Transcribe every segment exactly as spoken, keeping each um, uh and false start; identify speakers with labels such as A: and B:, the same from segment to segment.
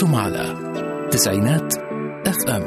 A: أنتم على تسعينات اف ام.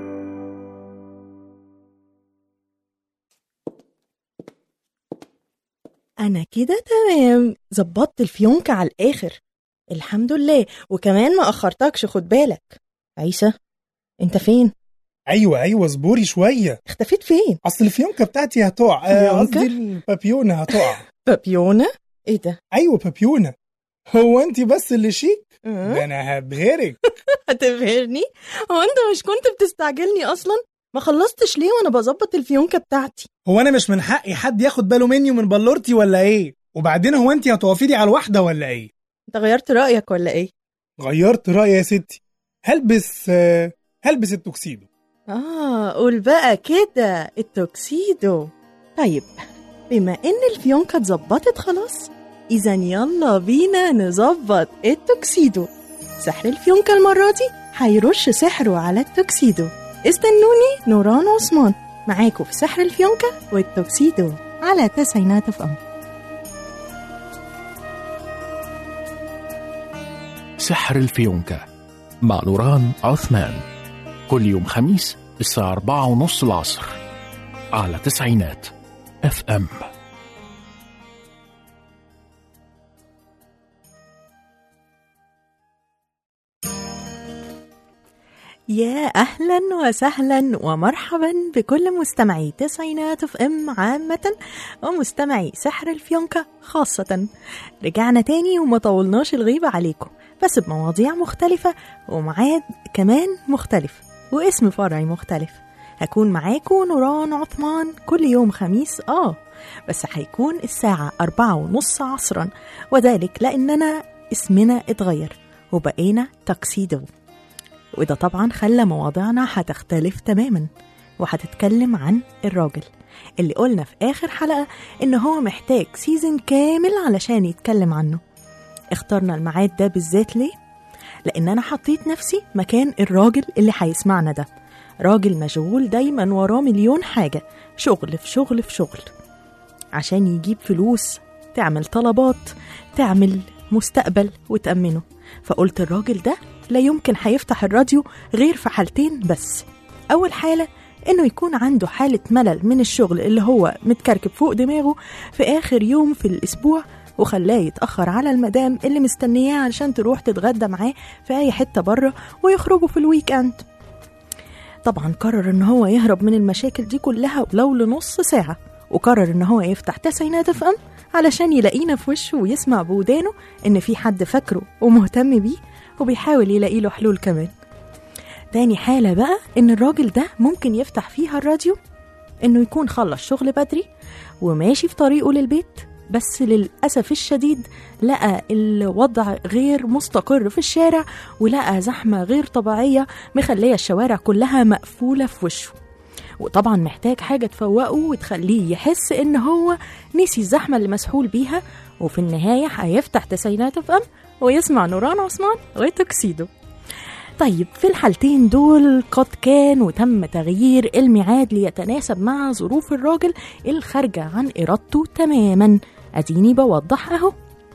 B: أنا كده تمام، زبطت الفيونكة على الآخر الحمد لله، وكمان ما أخرتكش. خد بالك عيسى، أنت فين؟
C: ايوه ايوه اصبري شويه.
B: اختفيت فين؟
C: اصل الفيونكه بتاعتي هتقع،
B: فيونكة؟
C: قصدي البابيونه هتقع.
B: بابيونة؟ إيه ده؟
C: ايوه بابيونه. هو انت بس اللي شيك؟
B: أه؟
C: ده انا هبهرك.
B: هتبهرني؟ هو أنت مش كنت بتستعجلني أصلا؟ ما خلصتش ليه وأنا بظبط الفيونكة بتاعتي؟
C: هو انا مش من حقي حد ياخد باله مني ومن بلورتي ولا ايه؟ وبعدين هو انت هتوقفي لي على الواحدة ولا ايه؟
B: أنت غيرت رأيك ولا إيه؟
C: غيرت رأيي يا ستي. هلبس آه، هلبس التوكسيدو.
B: آه قول بقى كده التوكسيدو. طيب بما إن الفيونكة اتظبطت خلاص، إذا يلا بينا نظبط التوكسيدو. سحر الفيونكة المرة دي هيرش سحره على التوكسيدو. استنوني، نوران عثمان معاكم في سحر الفيونكة والتوكسيدو على تسعينات اف ام.
A: سحر الفيونكة مع نوران عثمان، كل يوم خميس الساعة أربعة ونص العصر على تسعينات اف ام.
B: يا أهلا وسهلا ومرحبا بكل مستمعي تسعينات اف ام عامة ومستمعي سحر الفيونكة خاصة. رجعنا تاني وما طولناش الغيبة عليكم، بس بمواضيع مختلفة ومعاد كمان مختلف واسم فرعي مختلف. هكون معاكم نوران عثمان كل يوم خميس آه بس هيكون الساعة أربعة ونص عصرا، وذلك لأننا اسمنا اتغير وبقينا تاكسيدو، وده طبعا خلى مواضيعنا هتختلف تماما وهتتكلم عن الراجل اللي قلنا في آخر حلقة إن هو محتاج سيزن كامل علشان يتكلم عنه. اخترنا الميعاد ده بالذات ليه؟ لأن أنا حطيت نفسي مكان الراجل اللي هيسمعنا ده، راجل مشغول دايما وراه مليون حاجة، شغل في شغل في شغل عشان يجيب فلوس، تعمل طلبات، تعمل مستقبل وتأمنه. فقلت الراجل ده لا يمكن هيفتح الراديو غير في حالتين بس. أول حالة إنه يكون عنده حالة ملل من الشغل اللي هو متكركب فوق دماغه في آخر يوم في الأسبوع وخلاه يتأخر على المدام اللي مستنياه علشان تروح تتغدى معاه في أي حتة بره ويخرجوا في الويك أند. طبعا قرر إن هو يهرب من المشاكل دي كلها ولو لنص ساعة، وقرر إن هو يفتح تسعينات اف ام علشان يلاقينا في وشه ويسمع بودانه إن في حد فاكره ومهتم بيه وبيحاول يلاقي له حلول كمان. تاني حالة بقى إن الراجل ده ممكن يفتح فيها الراديو إنه يكون خلص شغل بدري وماشي في طريقه للبيت، بس للأسف الشديد لقى الوضع غير مستقر في الشارع ولقى زحمة غير طبيعية مخلية الشوارع كلها مقفولة في وشه، وطبعا محتاج حاجة تفوقه وتخليه يحس إن هو نسي الزحمة اللي مسحول بيها. وفي النهاية هيفتح تسعينات اف ام ويسمع نوران عثمان وتوكسيدو. طيب في الحالتين دول قد كان وتم تغيير الميعاد ليتناسب مع ظروف الراجل الخارجة عن إرادته تماما. أديني بوضح أهو.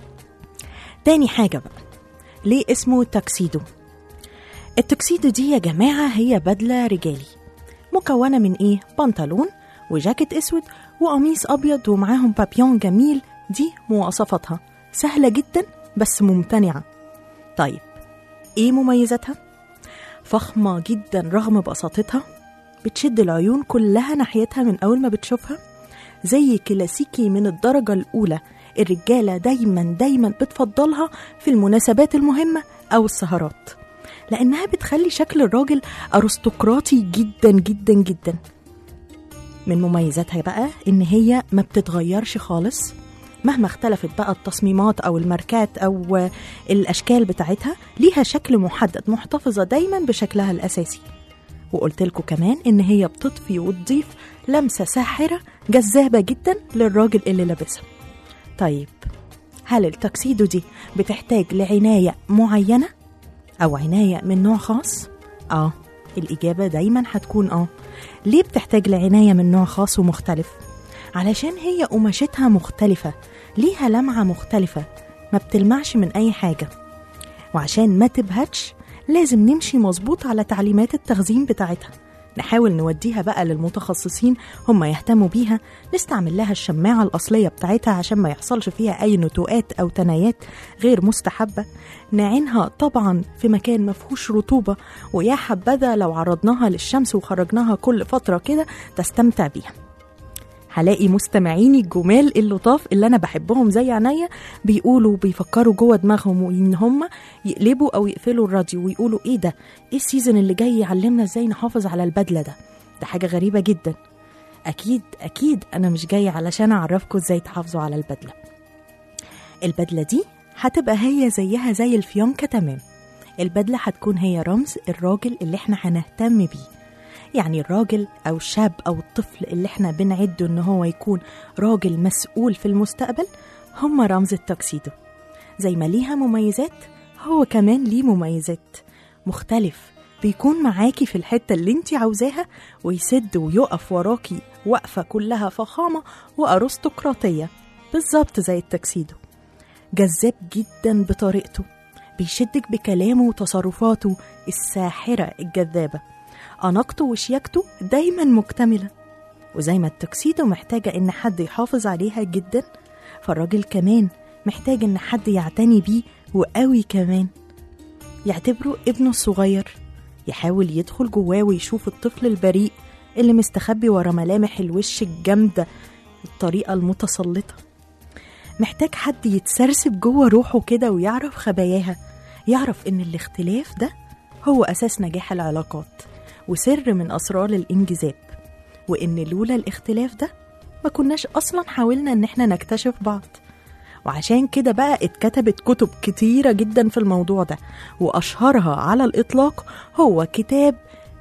B: تاني حاجة بقى، ليه اسمه تاكسيدو؟ التوكسيدو دي يا جماعة هي بدلة رجالي مكونة من إيه؟ بنطلون وجاكيت أسود وقميص أبيض ومعاهم بابيون جميل. دي مواصفاتها سهلة جدا بس ممتنعة. طيب إيه مميزاتها؟ فخمة جدا رغم بساطتها، بتشد العيون كلها ناحيتها من أول ما بتشوفها، زي كلاسيكي من الدرجة الأولى. الرجالة دايما دايما بتفضلها في المناسبات المهمة أو السهرات، لأنها بتخلي شكل الراجل أرستقراطي جدا جدا جدا. من مميزاتها بقى إن هي ما بتتغيرش خالص مهما اختلفت بقى التصميمات أو الماركات أو الأشكال بتاعتها، ليها شكل محدد، محتفظة دايما بشكلها الأساسي. وقلت لكم كمان إن هي بتضفي وتضيف لمسة ساحرة جذابة جدا للراجل اللي لابسها. طيب هل التاكسيدو دي بتحتاج لعناية معينة أو عناية من نوع خاص؟ آه الإجابة دايما هتكون آه. ليه بتحتاج لعناية من نوع خاص ومختلف؟ علشان هي قماشتها مختلفة، ليها لمعة مختلفة، ما بتلمعش من أي حاجة، وعشان ما تبهتش لازم نمشي مظبوط على تعليمات التخزين بتاعتها، نحاول نوديها بقى للمتخصصين هم يهتموا بيها، نستعمل لها الشماعة الأصلية بتاعتها عشان ما يحصلش فيها أي نتوءات أو تنايات غير مستحبة، نعينها طبعا في مكان مفهوش رطوبة، ويا حبذا لو عرضناها للشمس وخرجناها كل فترة كده تستمتع بيها. هلاقي مستمعيني الجمال اللطاف اللي أنا بحبهم زي عينيا بيقولوا بيفكروا جوه دماغهم إن هم يقلبوا أو يقفلوا الراديو ويقولوا إيه ده؟ إيه السيزن اللي جاي يعلمنا إزاي نحافظ على البدلة ده؟ ده حاجة غريبة جدا. أكيد أكيد أنا مش جاي علشان أعرفكم إزاي تحافظوا على البدلة. البدلة دي هتبقى هي زيها زي الفيونكة تمام. البدلة هتكون هي رمز الراجل اللي احنا هنهتم بيه، يعني الراجل أو الشاب أو الطفل اللي احنا بنعده إن هو يكون راجل مسؤول في المستقبل، هم رمز التوكسيدو. زي ما ليها مميزات هو كمان ليه مميزات مختلف، بيكون معاكي في الحتة اللي انتي عاوزاها ويسد ويقف وراكي وقفة كلها فخامة وأرستقراطية بالظبط زي التوكسيدو. جذاب جدا بطريقته، بيشدك بكلامه وتصرفاته الساحرة الجذابة، أناقته وشياكته دايما مكتملة. وزي ما التوكسيدو محتاجة إن حد يحافظ عليها جدا، فالراجل كمان محتاج إن حد يعتني بيه وقوي كمان، يعتبره ابنه الصغير، يحاول يدخل جواه ويشوف الطفل البريء اللي مستخبي ورا ملامح الوش الجامدة الطريقة المتسلطة. محتاج حد يتسرسب جوه روحه كده ويعرف خباياها، يعرف إن الاختلاف ده هو أساس نجاح العلاقات وسر من أسرار الإنجذاب، وإن لولا الاختلاف ده ما كناش أصلا حاولنا إن احنا نكتشف بعض. وعشان كده بقى اتكتبت كتب كتيرة جدا في الموضوع ده، وأشهرها على الإطلاق هو كتاب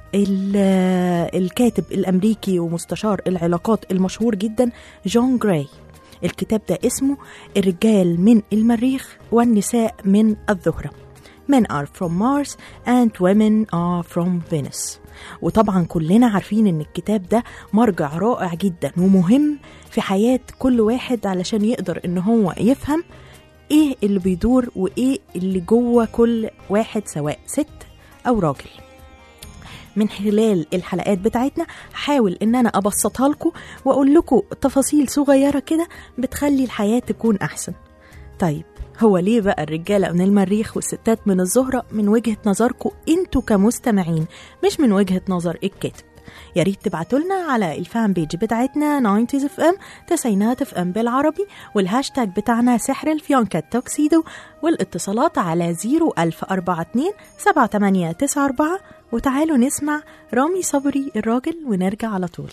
B: الكاتب الأمريكي ومستشار العلاقات المشهور جدا جون جراي. الكتاب ده اسمه الرجال من المريخ والنساء من الزهرة، Men are from Mars and women are from Venus. وطبعا كلنا عارفين ان الكتاب ده مرجع رائع جدا ومهم في حياة كل واحد علشان يقدر ان هو يفهم ايه اللي بيدور وايه اللي جوه كل واحد سواء ست او راجل. من خلال الحلقات بتاعتنا حاول ان انا ابسطها لكم واقول لكم تفاصيل صغيرة كده بتخلي الحياة تكون احسن. طيب هو ليه بقى الرجالة من المريخ والستات من الزهرة من وجهة نظركم انتوا كمستمعين مش من وجهة نظر الكاتب؟ يا ريت تبعتوا لنا على الفان بيج بتاعتنا ناينتيز اف ام تسعينات اف ام بالعربي، والهاشتاج بتاعنا سحر الفيونكة توكسيدو، والاتصالات على زيرو ألف أربعة اتنين سبعة تمانية تسعة أربعة. وتعالوا نسمع رامي صبري الراجل ونرجع على طول.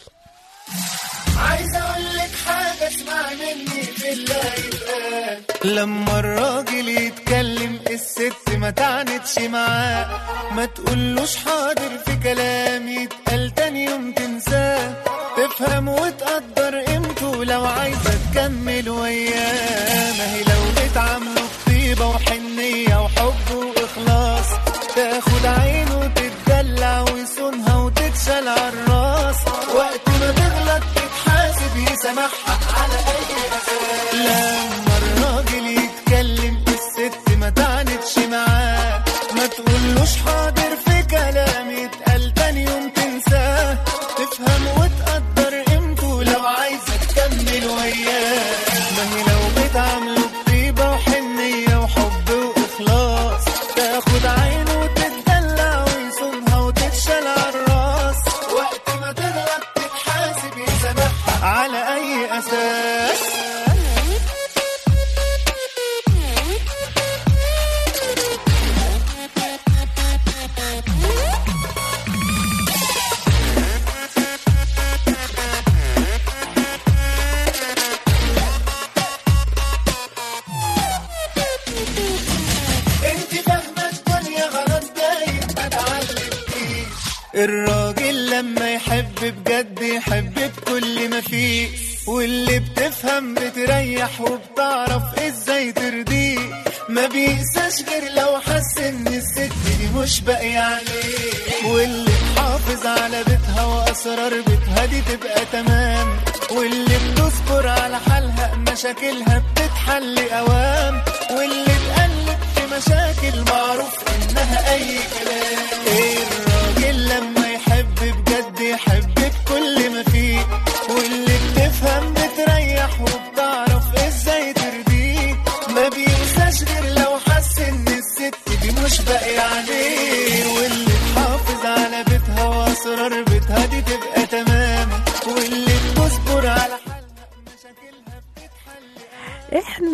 D: عايز اقول لك حاجه اسمع مني بالله يتقال، لما الراجل يتكلم الست ما تعنتش معاه، ما تقولوش حاضر في كلام يتقال تاني يوم تنساه، تفهم وتقدر قيمته لو عايزه تكمل وياه. ما هي لو بتعامله بطيبه وحنيه وحب واخلاص، تاخد عينه وتتدلع ويصونها وتتشال عالراس، وقت ما تغلط تتحاسب يسامحها على اي اساس. لما الراجل يتكلم الست ما تعنتش معاه، ما تقولوش حاضر في كلام يتقال تاني يوم تنساه، تفهم وتقدر قيمته لو عايزه تكمل وياه. ما هي لو بتعامله بطيبه وحنيه وحب واخلاص، تاخد عينه وتتدلع ويصونها وتتشال عالراس، وقت ما تغلط تتحاسب يسامحها على اي اساس. الراجل لما يحب بجد يحب بكل ما فيه، واللي بتفهم بتريح وبتعرف ازاي ترضيه، ما بيقساش غير لو حس ان الست دي مش باقي عليه، واللي تحافظ على بيتها واسرار بيتها دي تبقى تمام، واللي بتصبر على حالها مشاكلها بتتحل اوام، واللي تقلب في مشاكل معروف انها اي كلام.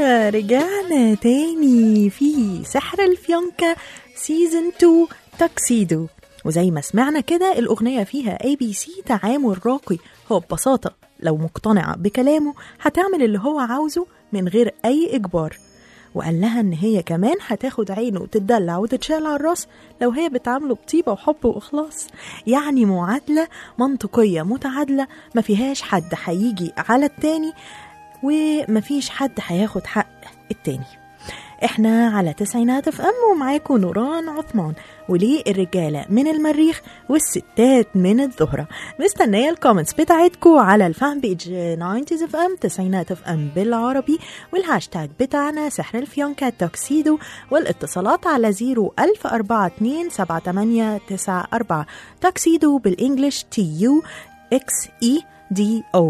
B: رجعنا تاني في سحر الفيونكة سيزن اتنين تاكسيدو. وزي ما سمعنا كده الأغنية فيها اي بي سي تعامل راقي. هو ببساطة لو مقتنعة بكلامه هتعمل اللي هو عاوزه من غير أي إجبار. وقال لها إن هي كمان هتاخد عينه وتدلع وتتشال على الراس لو هي بتعامله بطيبة وحب وإخلاص. يعني معادلة منطقية متعادلة، ما فيهاش حد هيجي على التاني ومفيش حد هياخد حق التاني. احنا على تسعينات اف ام ومعاكم نوران عثمان. وليه الرجالة من المريخ والستات من الظهرة. مستنية الكومنتس بتاعتكم على الفان بيج تسعين اف ام تسعينات اف ام بالعربي، والهاشتاج بتاعنا سحر الفيونكة تاكسيدو، والاتصالات على زيرو ألف أربعة اتنين سبعة تمانية تسعة أربعة. تاكسيدو بالإنجليش تي يو إكس إي دي أو.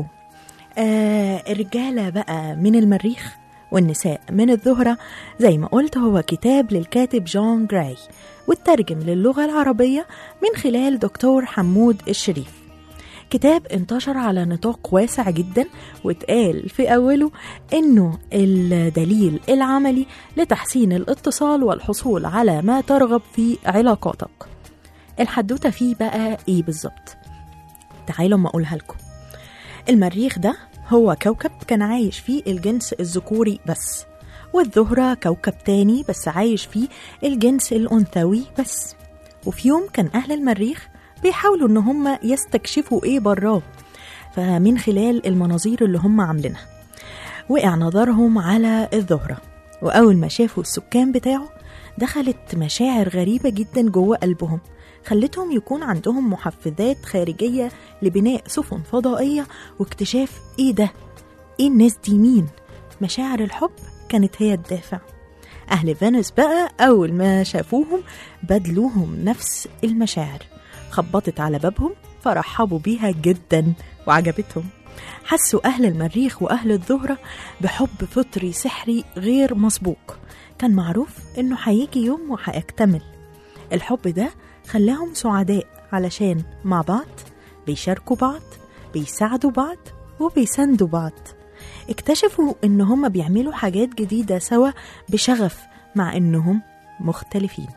B: آه الرجالة بقى من المريخ والنساء من الظهرة زي ما قلت هو كتاب للكاتب جون جراي، والترجم للغة العربية من خلال دكتور حمود الشريف. كتاب انتشر على نطاق واسع جدا، واتقال في أوله إنه الدليل العملي لتحسين الاتصال والحصول على ما ترغب في علاقاتك. الحدوتة فيه بقى إيه بالظبط؟ تعالوا ما أقولها لكم. المريخ ده هو كوكب كان عايش فيه الجنس الذكوري بس، والزهرة كوكب تاني بس عايش فيه الجنس الأنثوي بس. وفي يوم كان أهل المريخ بيحاولوا إن هم يستكشفوا إيه براه، فمن خلال المناظير اللي هم عاملينها وقع نظرهم على الزهرة. وأول ما شافوا السكان بتاعه دخلت مشاعر غريبة جدا جوه قلبهم، خلتهم يكون عندهم محفزات خارجية لبناء سفن فضائية واكتشاف ايه ده، ايه الناس دي مين. مشاعر الحب كانت هي الدافع. أهل فينوس بقى أول ما شافوهم بدلوهم نفس المشاعر، خبطت على بابهم فرحبوا بيها جدا وعجبتهم. حسوا أهل المريخ وأهل الزهرة بحب فطري سحري غير مسبوق، كان معروف إنه هيجي يوم وهيكتمل. الحب ده خلاهم سعداء علشان مع بعض بيشاركوا بعض، بيساعدوا بعض وبيساندوا بعض. اكتشفوا إن هم بيعملوا حاجات جديدة سوا بشغف، مع إنهم مختلفين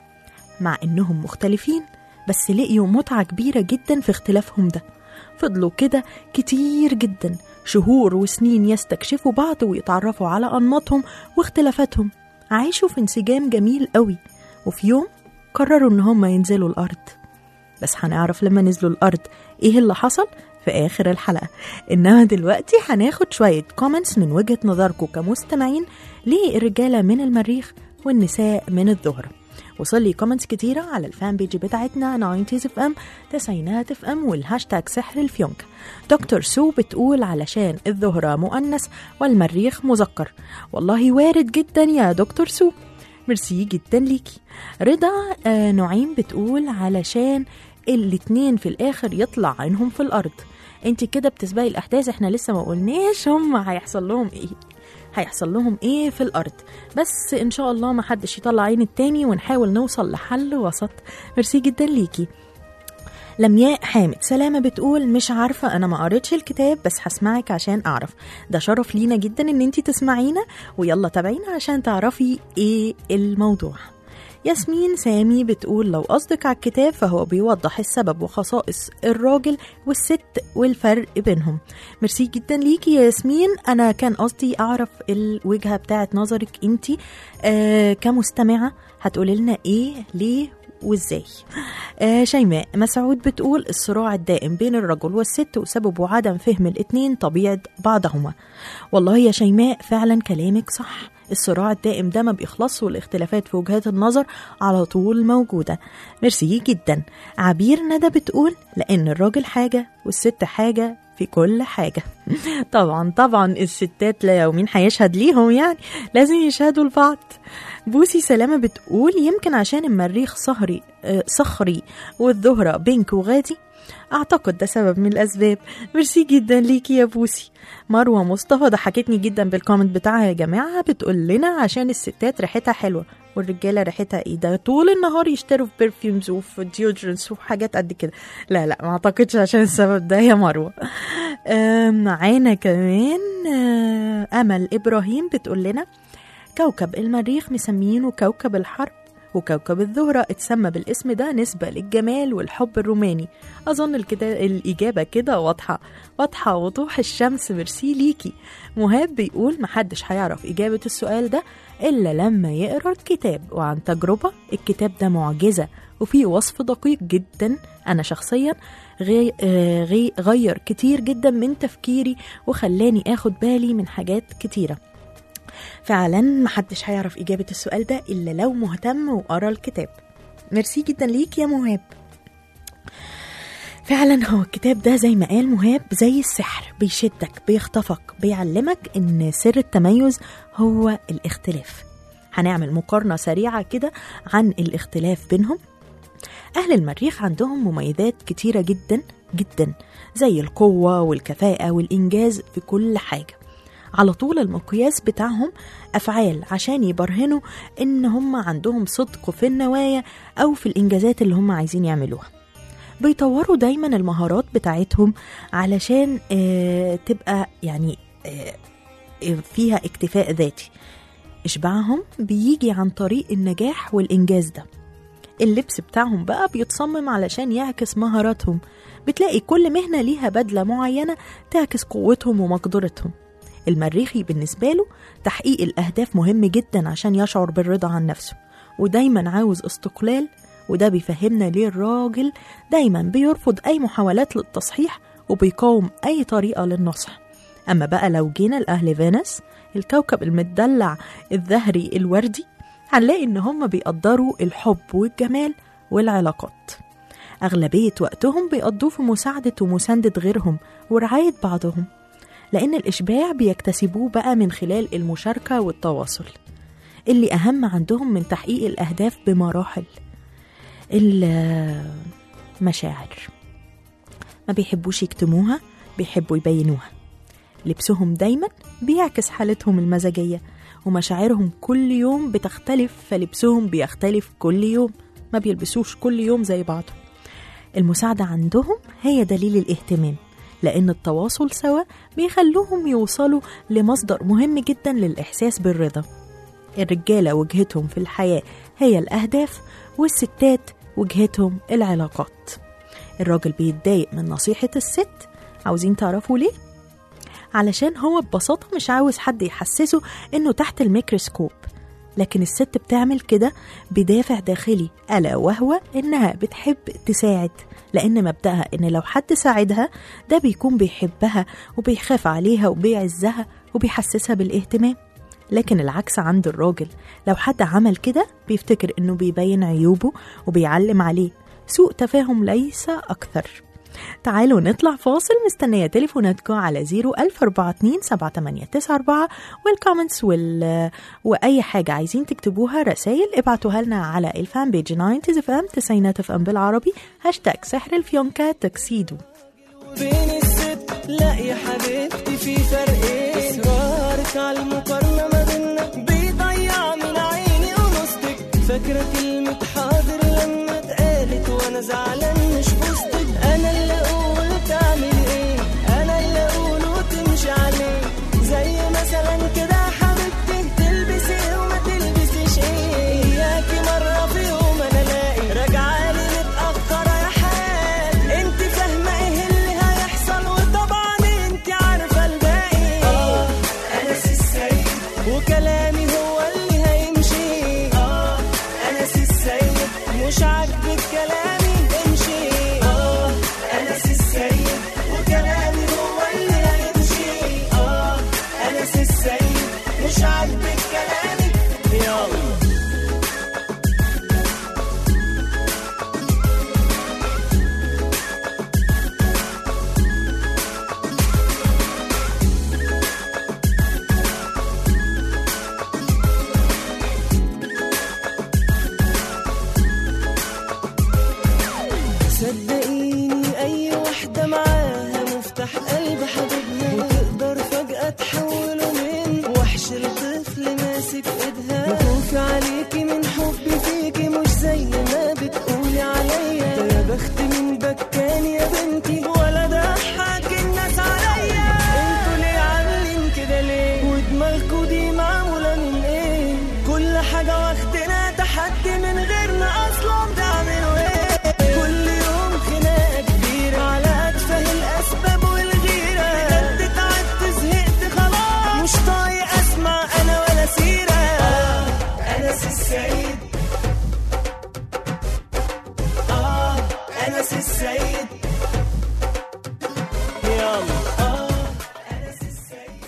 B: مع إنهم مختلفين بس لقيوا متعة كبيرة جدا في اختلافهم ده. فضلوا كده كتير جدا، شهور وسنين، يستكشفوا بعض ويتعرفوا على أنماطهم واختلافاتهم. عايشوا في انسجام جميل قوي. وفي يوم قرروا إن هم ينزلوا الأرض، بس هنعرف لما نزلوا الأرض إيه اللي حصل في آخر الحلقة. إنما دلوقتي هناخد شوية كومنتس من وجهة نظركم كمستمعين ليه الرجالة من المريخ والنساء من الزهرة. وصل لي كومنتس كتيرة على الفان بيج بتاعتنا تسعين اف ام تسعينات اف ام والهاشتاج سحر الفيونكة. دكتور سو بتقول علشان الزهرة مؤنث والمريخ مذكر. والله وارد جدا يا دكتور سو، ميرسي جدا ليكي. رضا آه نعيم بتقول علشان الاتنين في الاخر يطلع عينهم في الارض. انت كده بتسبقي الاحداث، احنا لسه ما قلناش هم هيحصل لهم ايه هيحصل لهم ايه في الارض، بس ان شاء الله ما حدش يطلع عين التاني ونحاول نوصل لحل وسط. ميرسي جدا ليكي. لمياء حامد سلامة بتقول مش عارفة، أنا ما قريتش الكتاب بس هسمعك عشان أعرف. ده شرف لينا جدا إن انتي تسمعينا، ويلا تابعينا عشان تعرفي إيه الموضوع. ياسمين سامي بتقول لو قصدك على الكتاب فهو بيوضح السبب وخصائص الراجل والست والفرق بينهم. ميرسي جدا ليكي يا ياسمين. أنا كان قصدي أعرف الوجهة بتاعت نظرك انتي آه كمستمعة، هتقولي لنا إيه ليه وازاي. آه شيماء مسعود بتقول الصراع الدائم بين الرجل والست وسببه عدم فهم الاتنين طبيعة بعضهما. والله يا شيماء فعلا كلامك صح، الصراع الدائم ده ما بيخلص، والاختلافات في وجهات النظر على طول موجودة. ميرسي جدا. عبير ندى بتقول لأن الراجل حاجة والست حاجة في كل حاجة. طبعا طبعا الستات لا يومين هيشهد ليهم، يعني لازم يشهدوا لبعض. بوسي سلامة بتقول يمكن عشان المريخ صهري آه صخري والزهرة بينك وغادي، أعتقد ده سبب من الأسباب. ميرسي جدا ليكي يا بوسي. مروة مصطفى ضحكتني جدا بالكومنت بتاعها يا جماعة، بتقول لنا عشان الستات ريحتها حلوة والرجالة ريحتها ايه، ده طول النهار يشتروا في برفيومز وفي ديودرنس وحاجات قد كده. لا لا ما اعتقدش عشان السبب ده يا مروة. معانا كمان أمل إبراهيم بتقول لنا كوكب المريخ مسمينه كوكب الحرب، وكوكب الزهرة اتسمى بالاسم ده نسبة للجمال والحب الروماني. أظن الكده الإجابة كده واضحة واضحة وضوح الشمس. ميرسي ليكي. مهاب بيقول محدش هيعرف إجابة السؤال ده إلا لما يقرأ الكتاب، وعن تجربة الكتاب ده معجزة وفيه وصف دقيق جدا. أنا شخصيا غي... غي... غير كتير جدا من تفكيري وخلاني أخد بالي من حاجات كتيرة. فعلا محدش هيعرف إجابة السؤال ده إلا لو مهتم وقرأ الكتاب. ميرسي جدا ليك يا مهاب. فعلا هو الكتاب ده زي ما قال مهاب زي السحر، بيشدك بيخطفك بيعلمك إن سر التميز هو الاختلاف. هنعمل مقارنة سريعة كده عن الاختلاف بينهم. أهل المريخ عندهم مميزات كتيرة جدا جدا زي القوة والكفاءة والإنجاز في كل حاجة. على طول المقياس بتاعهم أفعال عشان يبرهنوا إن هم عندهم صدق في النوايا أو في الإنجازات اللي هم عايزين يعملوها. بيطوروا دايما المهارات بتاعتهم علشان آه تبقى يعني آه فيها اكتفاء ذاتي. إشباعهم بيجي عن طريق النجاح والإنجاز ده. اللبس بتاعهم بقى بيتصمم علشان يعكس مهاراتهم. بتلاقي كل مهنة ليها بدلة معينة تعكس قوتهم ومقدرتهم. المريخي بالنسبة له تحقيق الأهداف مهم جدا عشان يشعر بالرضا عن نفسه، ودايما عاوز استقلال. وده بيفهمنا ليه الراجل دايما بيرفض أي محاولات للتصحيح وبيقاوم أي طريقة للنصح. أما بقى لو جينا لأهل فينوس الكوكب المدلع الزهري الوردي، هنلاقي إن هم بيقدروا الحب والجمال والعلاقات. أغلبية وقتهم بيقضوه في مساعدة ومساندة غيرهم ورعاية بعضهم، لأن الإشباع بيكتسبوه بقى من خلال المشاركة والتواصل اللي أهم عندهم من تحقيق الأهداف بمراحل. المشاعر ما بيحبوش يكتموها، بيحبوا يبينوها. لبسهم دايما بيعكس حالتهم المزاجية، ومشاعرهم كل يوم بتختلف فلبسهم بيختلف كل يوم، ما بيلبسوش كل يوم زي بعضهم. المساعدة عندهم هي دليل الاهتمام، لأن التواصل سوا بيخلوهم يوصلوا لمصدر مهم جدا للإحساس بالرضا. الرجالة وجهتهم في الحياة هي الأهداف، والستات وجهتهم العلاقات. الراجل بيتضايق من نصيحة الست. عاوزين تعرفوا ليه؟ علشان هو ببساطة مش عاوز حد يحسسه إنه تحت الميكروسكوب، لكن الست بتعمل كده بدافع داخلي، ألا وهو إنها بتحب تساعد، لأن مبدأها إن لو حد ساعدها ده بيكون بيحبها وبيخاف عليها وبيعزها وبيحسسها بالاهتمام. لكن العكس عند الراجل، لو حد عمل كده بيفتكر إنه بيبين عيوبه وبيعلم عليه. سوء تفاهم ليس أكثر. تعالوا نطلع فاصل، مستنية تليفوناتكم على زيرو ألف أربعة اتنين سبعة تمانية تسعة أربعة، والكومنتس وال... وأي حاجة عايزين تكتبوها رسائل ابعتوها لنا على الفان بيج تسعين اف ام تسعينات اف ام بالعربي، هاشتاج سحر الفيونكة تكسيدو.
E: بين الست لا يا حبيبتي في فرقين، إصرارك على المقارنة ما بينا بيضيع من عيني ونصتك. فاكرة كلمة حاضر لما اتقالت وانا زعلان مش بوسطك. انا اللي اقول تعمل ايه، انا اللي اقول وتمشي عليه. زي مثلا كده حبيبتي تلبسي وما تلبسيش ايه. اياكي مرة في يوم انا الاقي راجعالي متأخرة يا حال. انت فاهمة ايه اللي هيحصل وطبعا انت عارفة الباقي. اه انا السيد وكلامي هو اللي هيمشي. اه انا السيد مش عاجبك كلامي امشي. اه انا السيد وكلامي هو اللي هيمشي. اه انا السيد مش عاجبك كلامي يلا. أنس السيد. يلا آه أنس السيد.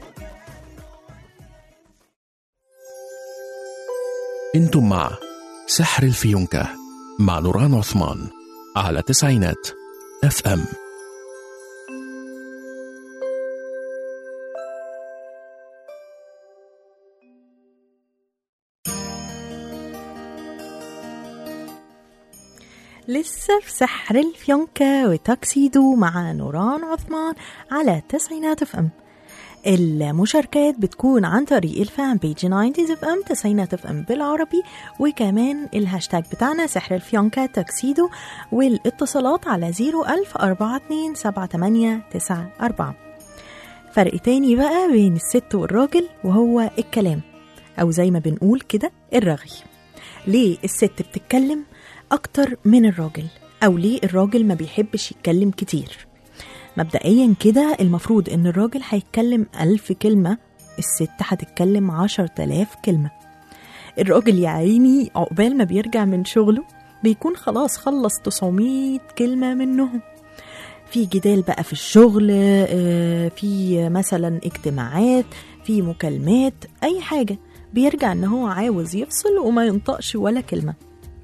A: انتم مع سحر الفيونكة مع نوران عثمان على تسعينات اف ام.
B: لسه في سحر الفيونكة وتاكسيدو مع نوران عثمان على تسعينات اف ام. المشاركات بتكون عن طريق الفان بيج تسعين اف ام تسعينات اف ام بالعربي، وكمان الهاشتاج بتاعنا سحر الفيونكة تاكسيدو، والاتصالات على زيرو ألف أربعة اتنين سبعة تمانية تسعة أربعة. فرق تاني بقى بين الست والراجل وهو الكلام، أو زي ما بنقول كده الرغي. ليه الست بتتكلم أكتر من الراجل، أو ليه الراجل ما بيحبش يتكلم كتير؟ مبدئيا كده المفروض ان الراجل هيتكلم ألف كلمة، الست هتتكلم عشر تلاف كلمة. الراجل يا عيني عقبال ما بيرجع من شغله بيكون خلاص خلص تسعمية كلمة منهم. في جدال بقى في الشغل، في مثلا اجتماعات، في مكالمات، اي حاجة، بيرجع ان هو عاوز يفصل وما ينطقش ولا كلمة.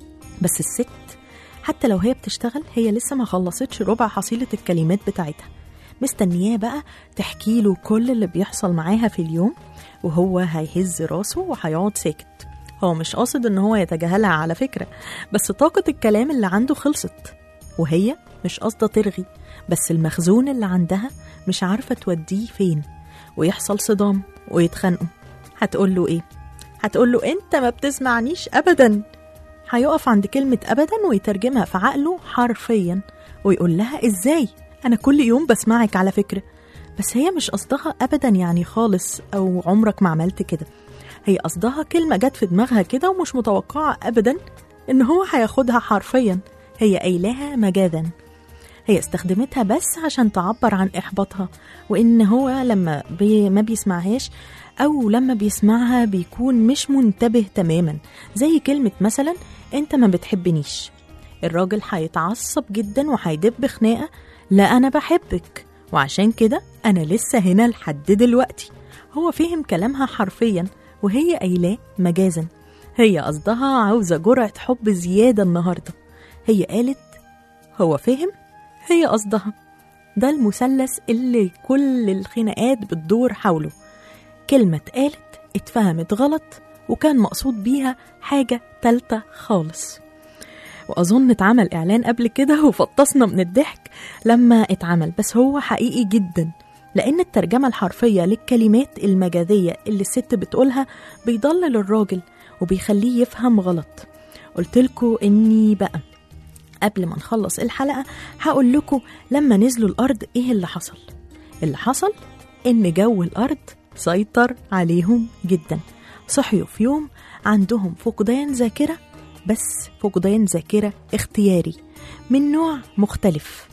B: بس الست حتى لو هي بتشتغل هي لسه ما خلصتش ربع حصيلة الكلمات بتاعتها، مستنياه بقى تحكي له كل اللي بيحصل معاها في اليوم، وهو هيهز راسه وهيقعد ساكت. هو مش قاصد ان هو يتجاهلها على فكرة، بس طاقة الكلام اللي عنده خلصت، وهي مش قاصدة ترغي، بس المخزون اللي عندها مش عارفة توديه فين، ويحصل صدام ويتخانقوا. هتقول له ايه؟ هتقول له انت ما بتسمعنيش ابدا. هيقف عند كلمة أبدا ويترجمها في عقله حرفيا، ويقول لها إزاي؟ أنا كل يوم بسمعك على فكرة. بس هي مش قصدها أبدا يعني خالص، أو عمرك ما عملت كده. هي قصدها كلمة جت في دماغها كده ومش متوقعة أبدا إن هو هياخدها حرفيا. هي قايلاها مجازا، هي استخدمتها بس عشان تعبر عن إحباطها، وإن هو لما بي ما بيسمعهاش أو لما بيسمعها بيكون مش منتبه تماما. زي كلمة مثلا أنت ما بتحبنيش، الراجل هيتعصب جدا وهيدب خناقة. لا أنا بحبك، وعشان كده أنا لسه هنا لحد دلوقتي. هو فهم كلامها حرفيا وهي قايلاه مجازا. هي قصدها عاوزة جرعة حب زيادة النهاردة. هي قالت هو فهم، هي قصدها. ده المثلث اللي كل الخناقات بتدور حوله. كلمة اتقالت اتفهمت غلط، وكان مقصود بيها حاجة تالتة خالص. وأظن اتعمل إعلان قبل كده وفطسنا من الضحك لما اتعمل، بس هو حقيقي جدا، لأن الترجمة الحرفية للكلمات المجازية اللي الست بتقولها بيضلل الراجل وبيخليه يفهم غلط. قلتلكوا إني بقى قبل ما نخلص الحلقة هقول لكم لما نزلوا الأرض إيه اللي حصل. اللي حصل إن جو الأرض سيطر عليهم جدا. صحيوا في يوم عندهم فقدان ذاكرة، بس فقدان ذاكرة اختياري من نوع مختلف.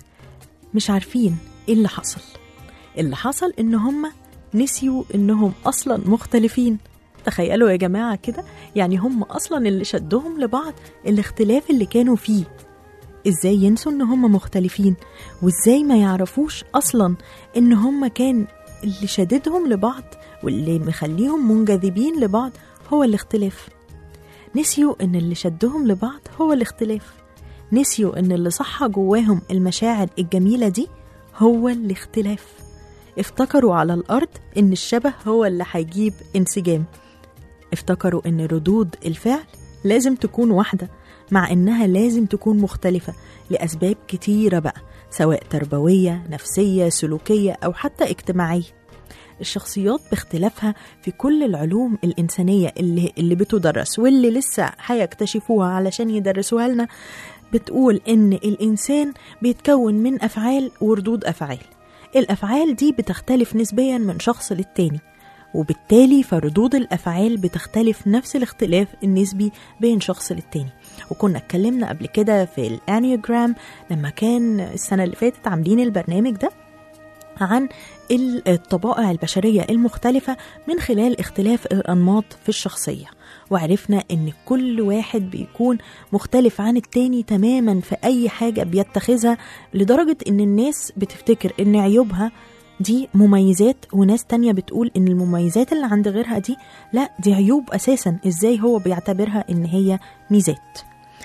B: مش عارفين إيه اللي حصل. اللي حصل إن هم نسيوا إنهم أصلا مختلفين. تخيلوا يا جماعة كده، يعني هم أصلا اللي شدهم لبعض الاختلاف اللي كانوا فيه. إزاي ينسوا إن هم مختلفين؟ وإزاي ما يعرفوش أصلا إن هم كان اللي شددهم لبعض واللي مخليهم منجذبين لبعض هو الاختلاف؟ نسيوا إن اللي شدهم لبعض هو الاختلاف. نسيوا إن اللي صح جواهم المشاعر الجميلة دي هو الاختلاف. افتكروا على الأرض إن الشبه هو اللي هيجيب انسجام. افتكروا إن ردود الفعل لازم تكون واحدة، مع إنها لازم تكون مختلفة لأسباب كتيرة بقى، سواء تربوية، نفسية، سلوكية، أو حتى اجتماعية. الشخصيات باختلافها في كل العلوم الإنسانية اللي, اللي بتدرس واللي لسه هيكتشفوها علشان يدرسوها لنا، بتقول إن الإنسان بيتكون من أفعال وردود أفعال. الأفعال دي بتختلف نسبيا من شخص للتاني، وبالتالي فردود الأفعال بتختلف نفس الاختلاف النسبي بين شخص للتاني. وكنا اتكلمنا قبل كده في الانيوجرام لما كان السنة اللي فاتت عاملين البرنامج ده، عن الطبائع البشرية المختلفة من خلال اختلاف الأنماط في الشخصية، وعرفنا ان كل واحد بيكون مختلف عن التاني تماما في اي حاجة بيتخذها، لدرجة ان الناس بتفتكر ان عيوبها دي مميزات، وناس تانية بتقول ان المميزات اللي عند غيرها دي لا دي عيوب اساسا، ازاي هو بيعتبرها ان هي ميزات.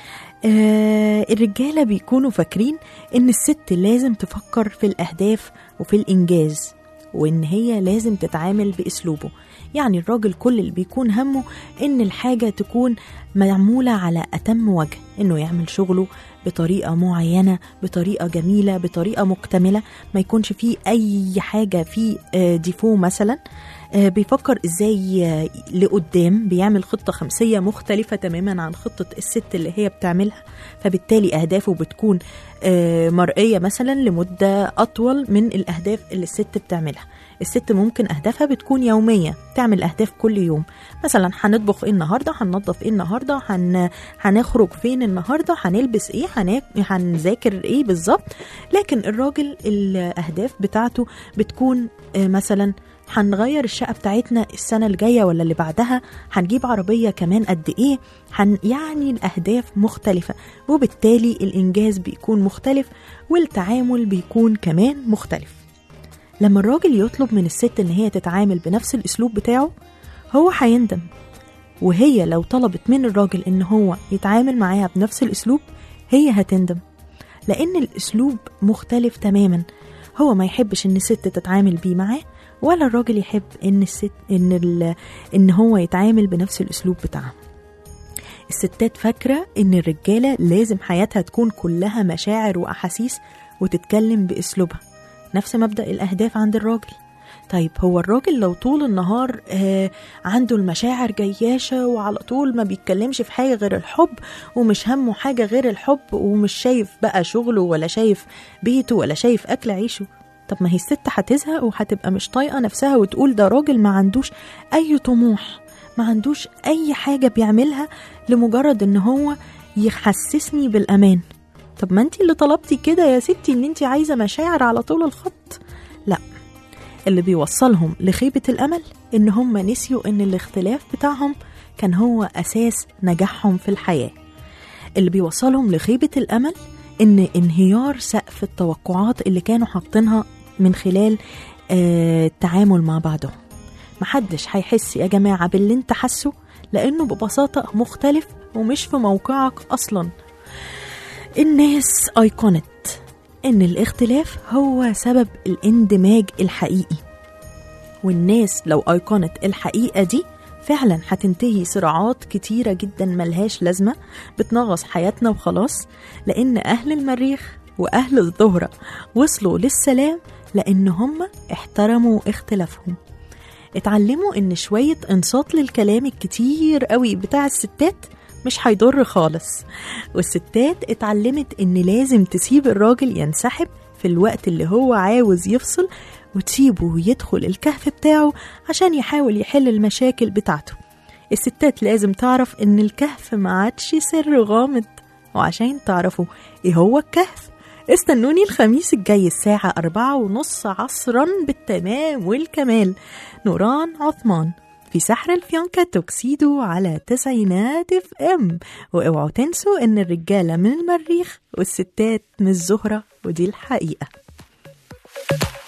B: آه الرجالة بيكونوا فاكرين ان الست لازم تفكر في الاهداف وفي الانجاز، وان هي لازم تتعامل باسلوبه. يعني الراجل كل اللي بيكون همه ان الحاجة تكون معمولة على اتم وجه، انه يعمل شغله بطريقة معينة، بطريقة جميلة، بطريقة مكتملة، ما يكونش فيه اي حاجة فيه ديفو مثلا. بيفكر ازاي لقدام، بيعمل خطة خمسية مختلفة تماما عن خطة الست اللي هي بتعملها، فبالتالي اهدافه بتكون مرئية مثلا لمدة اطول من الاهداف اللي الست بتعملها. الست ممكن اهدافها بتكون يومية، تعمل اهداف كل يوم، مثلا هنطبخ ايه النهارده، هننظف ايه النهارده، هن... هنخرج فين النهارده، هنلبس ايه، هن... هنذاكر ايه بالظبط. لكن الراجل الاهداف بتاعته بتكون مثلا هنغير الشقة بتاعتنا السنة الجاية ولا اللي بعدها، هنجيب عربية كمان قد ايه، هن... يعني الاهداف مختلفة، وبالتالي الانجاز بيكون مختلف والتعامل بيكون كمان مختلف. لما الراجل يطلب من الست ان هي تتعامل بنفس الاسلوب بتاعه، هو هيندم، وهي لو طلبت من الراجل ان هو يتعامل معاها بنفس الاسلوب هي هتندم، لان الاسلوب مختلف تماما. هو ما يحبش ان الست تتعامل بيه معاه، ولا الراجل يحب ان الست ان ال... ان هو يتعامل بنفس الاسلوب بتاعها. الستات فاكرة ان الرجالة لازم حياتها تكون كلها مشاعر واحاسيس وتتكلم باسلوبها، نفس مبدأ الأهداف عند الراجل. طيب هو الراجل لو طول النهار آه عنده المشاعر جياشة وعلى طول ما بيتكلمش في حاجة غير الحب، ومش همه حاجة غير الحب، ومش شايف بقى شغله ولا شايف بيته ولا شايف أكل عيشه، طب ما هي الست هتزهق وهتبقى مش طايقة نفسها وتقول ده راجل ما عندوش أي طموح، ما عندوش أي حاجة بيعملها لمجرد إن هو يحسسني بالأمان. طب ما انتي اللي طلبتي كده يا ستي، ان انتي عايزة مشاعر على طول الخط. لا، اللي بيوصلهم لخيبة الأمل ان هم نسيوا ان الاختلاف بتاعهم كان هو أساس نجاحهم في الحياة. اللي بيوصلهم لخيبة الأمل ان انهيار سقف التوقعات اللي كانوا حاطينها من خلال آه التعامل مع بعضهم. محدش هيحس يا جماعة باللي انت حسه، لأنه ببساطة مختلف ومش في موقعك أصلاً. الناس أيقونت إن الاختلاف هو سبب الاندماج الحقيقي، والناس لو أيقونت الحقيقة دي فعلا هتنتهي صراعات كتيرة جدا ملهاش لازمة بتنغص حياتنا وخلاص، لأن أهل المريخ وأهل الظهرة وصلوا للسلام لأن هم احترموا اختلافهم. اتعلموا إن شوية انصات للكلام الكتير قوي بتاع الستات مش هيضر خالص، والستات اتعلمت ان لازم تسيب الراجل ينسحب في الوقت اللي هو عاوز يفصل، وتسيبه يدخل الكهف بتاعه عشان يحاول يحل المشاكل بتاعته. الستات لازم تعرف ان الكهف ما عادش سر غامض، وعشان تعرفوا ايه هو الكهف استنوني الخميس الجاي الساعة أربعة ونص عصرا بالتمام والكمال. نوران عثمان في سحر الفيونكة توكسيدو على تسعينات اف ام. واوعوا تنسوا ان الرجالة من المريخ والستات من الزهرة، ودي الحقيقة.